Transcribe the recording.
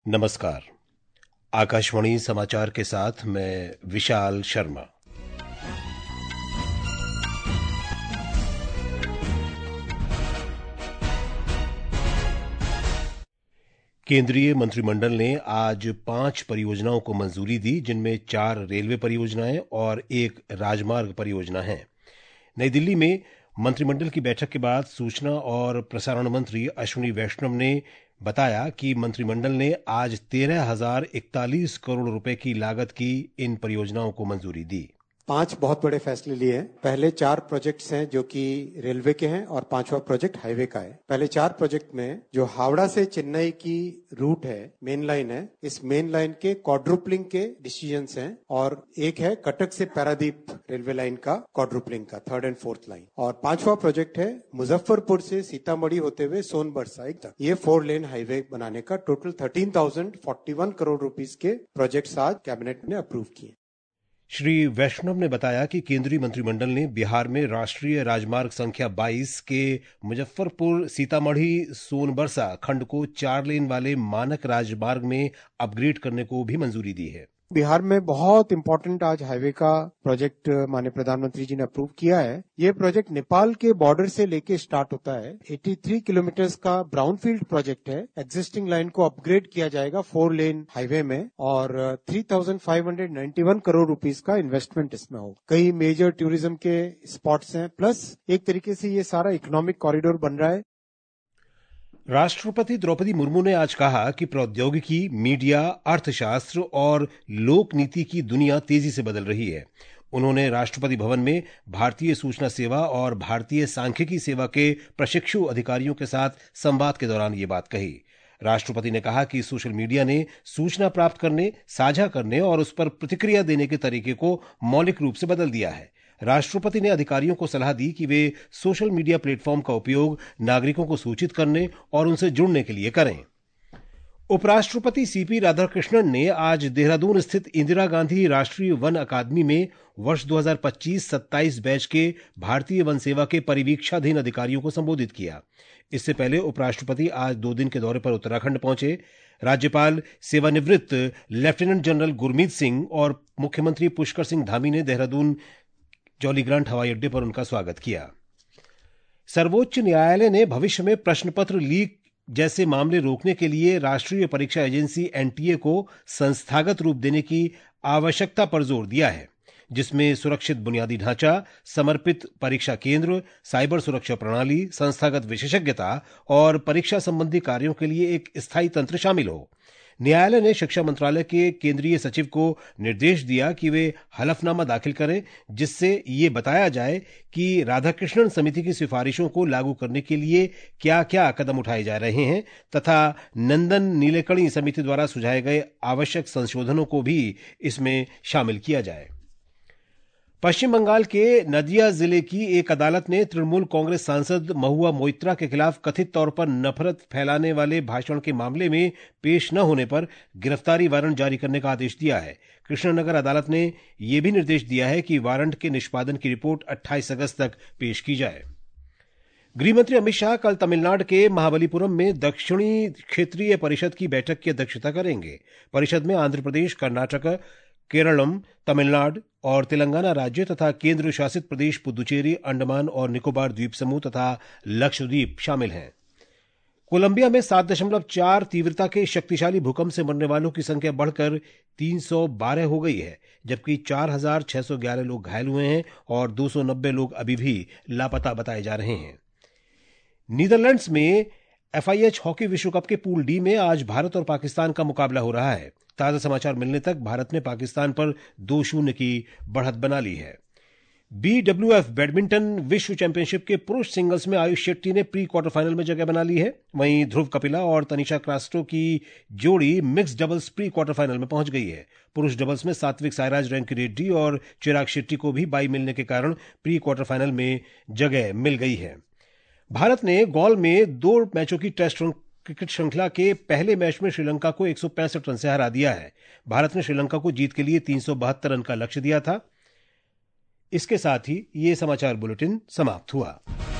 नमस्कार। आकाशवाणी समाचार के साथ मैं विशाल शर्मा। केंद्रीय मंत्रिमंडल ने आज 5 परियोजनाओं को मंजूरी दी, जिनमें 4 रेलवे परियोजनाएं और 1 राजमार्ग परियोजना है। नई दिल्ली में मंत्रिमंडल की बैठक के बाद सूचना और प्रसारण मंत्री अश्विनी वैष्णव ने बताया कि मंत्रिमंडल ने आज 13,041 करोड़ रुपए की लागत की इन परियोजनाओं को मंजूरी दी। 5 बहुत बड़े फैसले लिए हैं। पहले 4 प्रोजेक्ट्स हैं जो कि रेलवे के हैं और 5वां प्रोजेक्ट हाईवे का है। पहले 4 प्रोजेक्ट में जो हावड़ा से चेन्नई की रूट है, मेन लाइन है, इस मेन लाइन के क्वाड्रुपलिंग के डिसीजंस हैं और एक है कटक से पारादीप रेलवे लाइन का क्वाड्रुपलिंग का 3rd एंड 4th लाइन। और 5वां प्रोजेक्ट है मुजफ्फरपुर से सीतामढ़ी होते हुए सोनभद्र साइड तक ये 4 लेन हाईवे बनाने का टोटल 13,041 करोड़ रुपीस के प्रोजेक्ट्स आज कैबिनेट ने अप्रूव किए। श्री वैष्णव ने बताया कि केंद्रीय मंत्रिमंडल ने बिहार में राष्ट्रीय राजमार्ग संख्या 22 के मुजफ्फरपुर सीतामढ़ी सोनबरसा खंड को 4 लेन वाले मानक राजमार्ग में अपग्रेड करने को भी मंजूरी दी है। बिहार में बहुत इंपॉर्टेंट आज हाईवे का प्रोजेक्ट माननीय प्रधानमंत्री जी ने अप्रूव किया है। ये प्रोजेक्ट नेपाल के बॉर्डर से लेके स्टार्ट होता है। 83 किलोमीटर का ब्राउनफील्ड प्रोजेक्ट है। एग्जिस्टिंग लाइन को अपग्रेड किया जाएगा 4 लेन हाईवे में और 3,591 करोड़ रुपीस का इन्वेस्टमेंट इसमें होगा। कई मेजर टूरिज्म के स्पॉट्स हैं, प्लस एक तरीके से ये सारा इकोनॉमिक कॉरिडोर बन रहा है। राष्ट्रपति द्रौपदी मुर्मू ने आज कहा कि प्रौद्योगिकी, मीडिया, अर्थशास्त्र और लोक नीति की दुनिया तेजी से बदल रही है। उन्होंने राष्ट्रपति भवन में भारतीय सूचना सेवा और भारतीय सांख्यिकी सेवा के प्रशिक्षु अधिकारियों के साथ संवाद के दौरान ये बात कही। राष्ट्रपति ने कहा कि सोशल मीडिया ने सूचना प्राप्त करने, साझा करने और उस पर प्रतिक्रिया देने के तरीके को मौलिक रूप से बदल दिया है। राष्ट्रपति ने अधिकारियों को सलाह दी कि वे सोशल मीडिया प्लेटफॉर्म का उपयोग नागरिकों को सूचित करने और उनसे जुड़ने के लिए करें। उपराष्ट्रपति सीपी राधाकृष्णन ने आज देहरादून स्थित इंदिरा गांधी राष्ट्रीय वन अकादमी में वर्ष 2025-27 बैच के भारतीय वन सेवा के परिवीक्षाधीन अधिकारियों को संबोधित किया। इससे पहले उपराष्ट्रपति आज 2 दिन के दौरे पर उत्तराखंड पहुंचे। राज्यपाल सेवानिवृत्त लेफ्टिनेंट जनरल गुरमीत सिंह और मुख्यमंत्री पुष्कर सिंह धामी ने देहरादून जॉलीग्रांट हवाई अड्डे पर उनका स्वागत किया। सर्वोच्च न्यायालय ने भविष्य में प्रश्न पत्र लीक जैसे मामले रोकने के लिए राष्ट्रीय परीक्षा एजेंसी एनटीए को संस्थागत रूप देने की आवश्यकता पर जोर दिया है, जिसमें सुरक्षित बुनियादी ढांचा, समर्पित परीक्षा केंद्र, साइबर सुरक्षा प्रणाली, संस्थागत विशेषज्ञता और परीक्षा संबंधी कार्यों के लिए एक स्थायी तंत्र शामिल हो। न्यायालय ने शिक्षा मंत्रालय के केंद्रीय सचिव को निर्देश दिया कि वे हलफनामा दाखिल करें, जिससे ये बताया जाए कि राधाकृष्णन समिति की सिफारिशों को लागू करने के लिए क्या क्या कदम उठाए जा रहे हैं तथा नंदन नीलेकणी समिति द्वारा सुझाए गए आवश्यक संशोधनों को भी इसमें शामिल किया जाए। पश्चिम बंगाल के नदिया जिले की एक अदालत ने तृणमूल कांग्रेस सांसद महुआ मोइत्रा के खिलाफ कथित तौर पर नफरत फैलाने वाले भाषण के मामले में पेश न होने पर गिरफ्तारी वारंट जारी करने का आदेश दिया है। कृष्णनगर अदालत ने यह भी निर्देश दिया है कि वारंट के निष्पादन की रिपोर्ट 28 अगस्त तक पेश की जाए। गृहमंत्री अमित शाह कल तमिलनाडु के महाबलीपुरम में दक्षिणी क्षेत्रीय परिषद की बैठक की अध्यक्षता करेंगे। परिषद में आंध्र प्रदेश, कर्नाटक, केरलम, तमिलनाडु और तेलंगाना राज्य तथा केंद्र शासित प्रदेश पुदुचेरी, अंडमान और निकोबार द्वीप समूह तथा लक्षद्वीप शामिल हैं। कोलंबिया में 7.4 तीव्रता के शक्तिशाली भूकंप से मरने वालों की संख्या बढ़कर 312 हो गई है, जबकि 4,611 लोग घायल हुए हैं और 290 लोग अभी भी लापता बताए जा रहे हैं। नीदरलैंड्स में FIH हॉकी विश्व कप के पूल डी में आज भारत और पाकिस्तान का मुकाबला हो रहा है। ताजा समाचार मिलने तक भारत ने पाकिस्तान पर 2-0 की बढ़त बना ली है। BWF बैडमिंटन विश्व चैंपियनशिप के पुरुष सिंगल्स में आयुष शेट्टी ने प्री क्वार्टर फाइनल में जगह बना ली है। वहीं ध्रुव कपिला और तनिषा क्रास्टो की जोड़ी mix doubles pre quarter final में पहुंच गई है। पुरुष डबल्स में सात्विक साईराज रैंकी रेड्डी और चिराग शेट्टी को भी बाई मिलने के कारण प्री क्वार्टर फाइनल में जगह मिल गई है। भारत ने गॉल में 2 मैचों की टेस्ट क्रिकेट श्रृंखला के पहले मैच में श्रीलंका को 165 रन से हरा दिया है। भारत ने श्रीलंका को जीत के लिए 372 रन का लक्ष्य दिया था। इसके साथ ही ये समाचार बुलेटिन समाप्त हुआ।